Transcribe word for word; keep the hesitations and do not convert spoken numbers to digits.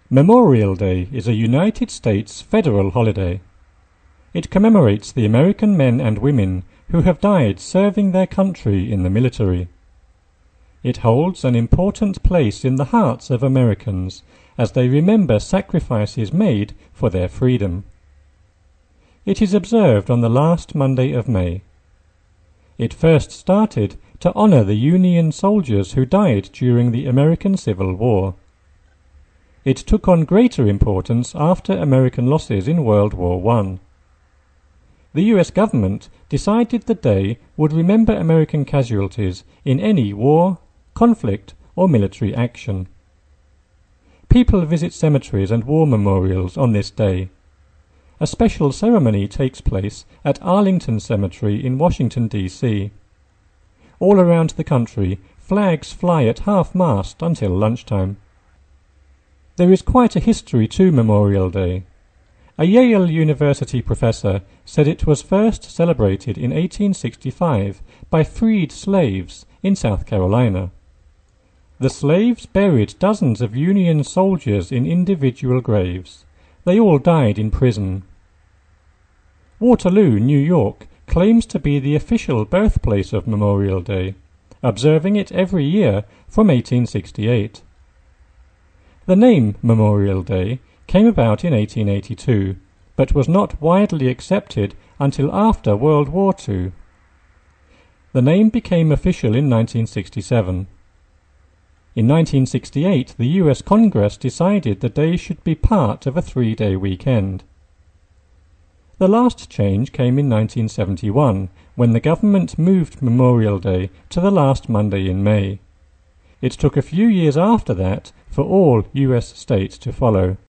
Memorial Day is a United States federal holiday. It commemorates the American men and women who have died serving their country in the military. It holds an important place in the hearts of Americans as they remember sacrifices made for their freedom. It is observed on the last Monday of May. It first started to honor the Union soldiers who died during the American Civil War. It took on greater importance after American losses in World War One. The U S government decided the day would remember American casualties in any war, conflict, or military action. People visit cemeteries and war memorials on this day. A special ceremony takes place at Arlington Cemetery in Washington, D C All around the country, flags fly at half-mast until lunchtime. There is quite a history to Memorial Day. A Yale University professor said it was first celebrated in eighteen sixty-five by freed slaves in South Carolina. The slaves buried dozens of Union soldiers in individual graves. They all died in prison. Waterloo, New York, claims to be the official birthplace of Memorial Day, observing it every year from eighteen sixty-eight. The name Memorial Day came about in eighteen eighty-two, but was not widely accepted until after World War Two. The name became official in nineteen sixty-seven. In nineteen sixty-eight, the U S Congress decided the day should be part of a three-day weekend. The last change came in nineteen seventy-one, when the government moved Memorial Day to the last Monday in May. It took a few years after that for all U S states to follow.